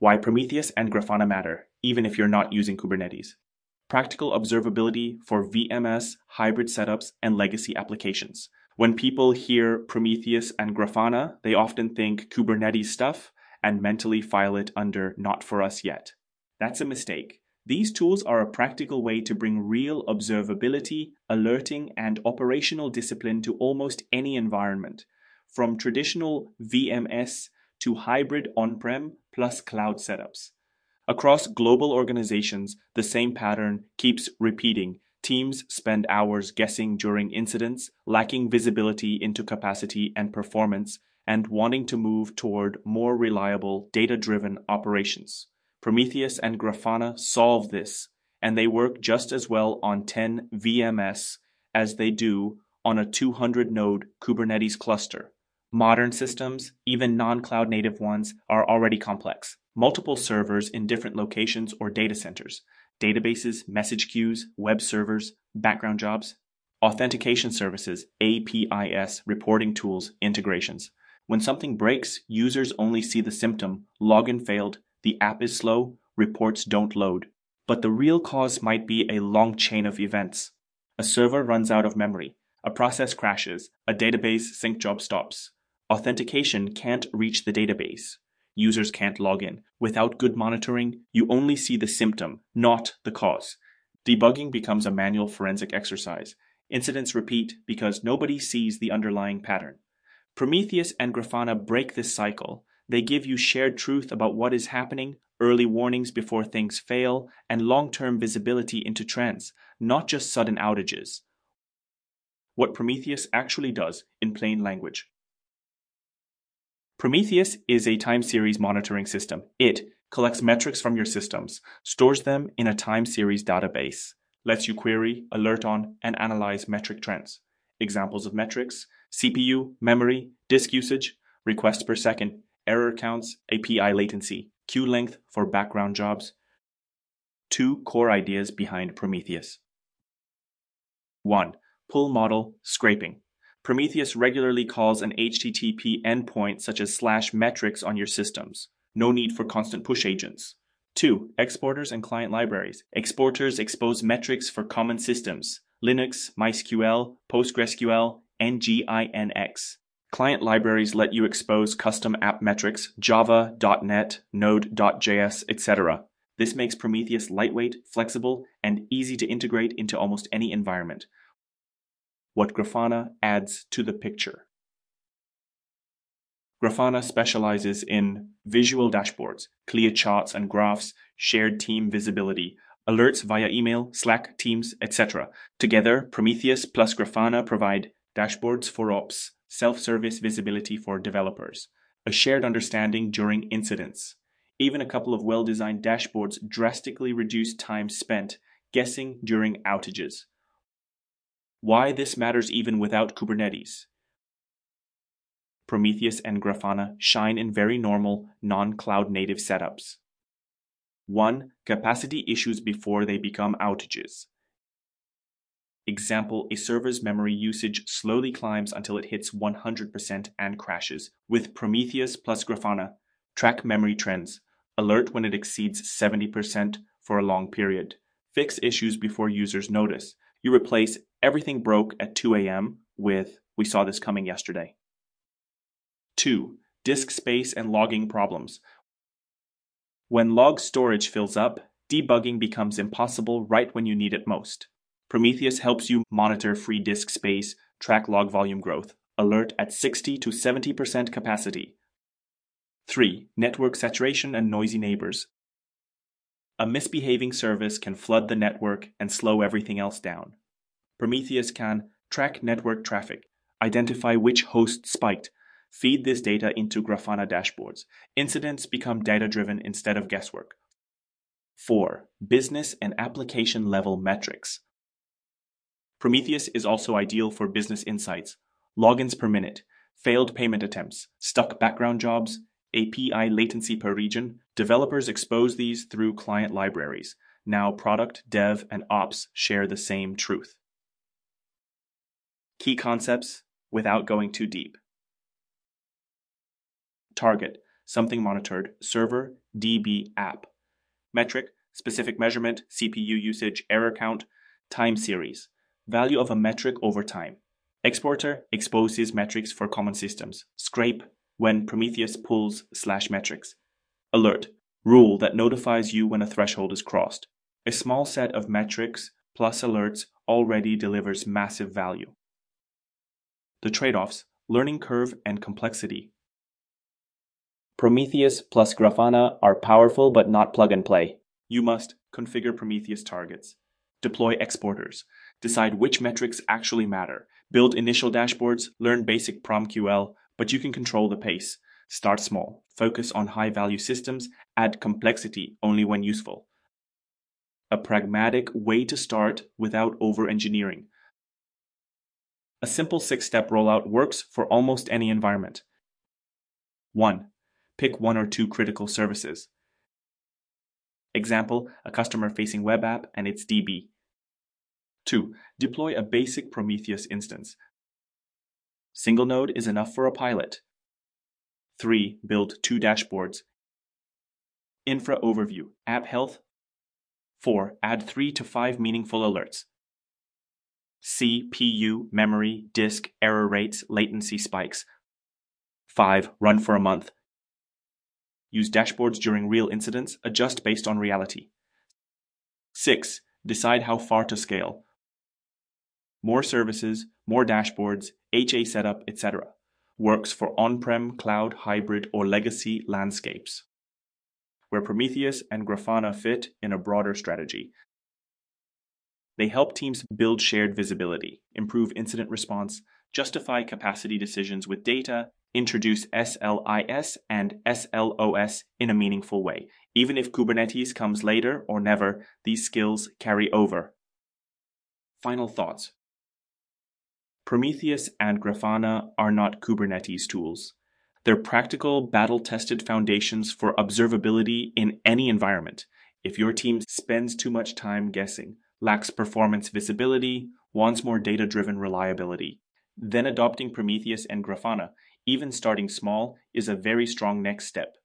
Why Prometheus and Grafana matter, even if you're not using Kubernetes. Practical observability for VMS, hybrid setups, and legacy applications. When people hear Prometheus and Grafana, they often think Kubernetes stuff and mentally file it under not for us yet. That's a mistake. These tools are a practical way to bring real observability, alerting, and operational discipline to almost any environment, from traditional VMS to hybrid on-prem plus cloud setups. Across global organizations, the same pattern keeps repeating. Teams spend hours guessing during incidents, lacking visibility into capacity and performance, and wanting to move toward more reliable, data-driven operations. Prometheus and Grafana solve this, and they work just as well on 10 VMS as they do on a 200-node Kubernetes cluster. Modern systems, even non-cloud native ones, are already complex. Multiple servers in different locations or data centers, databases, message queues, web servers, background jobs, authentication services, APIs, reporting tools, integrations. When something breaks, users only see the symptom, login failed, the app is slow, reports don't load. But the real cause might be a long chain of events. A server runs out of memory, a process crashes, a database sync job stops. Authentication can't reach the database. Users can't log in. Without good monitoring, you only see the symptom, not the cause. Debugging becomes a manual forensic exercise. Incidents repeat because nobody sees the underlying pattern. Prometheus and Grafana break this cycle. They give you shared truth about what is happening, early warnings before things fail, and long-term visibility into trends, not just sudden outages. What Prometheus actually does in plain language. Prometheus is a time series monitoring system. It collects metrics from your systems, stores them in a time series database, lets you query, alert on, and analyze metric trends. Examples of metrics: CPU, memory, disk usage, requests per second, error counts, API latency, queue length for background jobs. 2 core ideas behind Prometheus. 1. Pull model scraping. Prometheus regularly calls an HTTP endpoint such as /metrics on your systems. No need for constant push agents. 2. Exporters and client libraries. Exporters expose metrics for common systems: Linux, MySQL, PostgreSQL, and Nginx. Client libraries let you expose custom app metrics: Java, .NET, Node.js, etc. This makes Prometheus lightweight, flexible, and easy to integrate into almost any environment. What Grafana adds to the picture. Grafana specializes in visual dashboards, clear charts and graphs, shared team visibility, alerts via email, Slack, Teams, etc. Together, Prometheus plus Grafana provide dashboards for ops, self-service visibility for developers, a shared understanding during incidents. Even a couple of well-designed dashboards drastically reduce time spent guessing during outages. Why this matters even without Kubernetes. Prometheus and Grafana shine in very normal, non-cloud native setups. 1. Capacity issues before they become outages. Example, a server's memory usage slowly climbs until it hits 100% and crashes. With Prometheus plus Grafana, track memory trends, alert when it exceeds 70% for a long period. Fix issues before users notice. You replace everything broke at 2 a.m. with "we saw this coming yesterday." 2. Disk space and logging problems. When log storage fills up, debugging becomes impossible right when you need it most. Prometheus helps you monitor free disk space, track log volume growth, alert at 60 to 70% capacity. 3. Network saturation and noisy neighbors. A misbehaving service can flood the network and slow everything else down. Prometheus can track network traffic, identify which host spiked, feed this data into Grafana dashboards. Incidents become data-driven instead of guesswork. 4. Business and application level metrics. Prometheus is also ideal for business insights: logins per minute, failed payment attempts, stuck background jobs, API latency per region. Developers expose these through client libraries. Now product, dev, and ops share the same truth. Key concepts without going too deep. Target, something monitored, server, DB app. Metric, specific measurement, CPU usage, error count, time series, value of a metric over time. Exporter exposes metrics for common systems. Scrape, when Prometheus pulls /metrics. Alert, rule that notifies you when a threshold is crossed. A small set of metrics plus alerts already delivers massive value. The trade-offs, learning curve and complexity. Prometheus plus Grafana are powerful but not plug and play. You must configure Prometheus targets, deploy exporters, decide which metrics actually matter, build initial dashboards, learn basic PromQL, but you can control the pace. Start small, focus on high-value systems, add complexity only when useful. A pragmatic way to start without over-engineering. A simple 6-step rollout works for almost any environment. 1. Pick 1 or 2 critical services. Example, a customer-facing web app and its DB. 2. Deploy a basic Prometheus instance. Single node is enough for a pilot. 3. Build 2 dashboards. Infra overview, app health. 4. Add 3 to 5 meaningful alerts. CPU, memory, disk, error rates, latency spikes. 5. Run for a month. Use dashboards during real incidents, adjust based on reality. 6. Decide how far to scale. More services, more dashboards, HA setup, etc. Works for on-prem, cloud, hybrid, or legacy landscapes, where Prometheus and Grafana fit in a broader strategy. They help teams build shared visibility, improve incident response, justify capacity decisions with data, introduce SLIS and SLOS in a meaningful way. Even if Kubernetes comes later or never, these skills carry over. Final thoughts. Prometheus and Grafana are not Kubernetes tools. They're practical, battle-tested foundations for observability in any environment. If your team spends too much time guessing, lacks performance visibility, wants more data-driven reliability, then adopting Prometheus and Grafana, even starting small, is a very strong next step.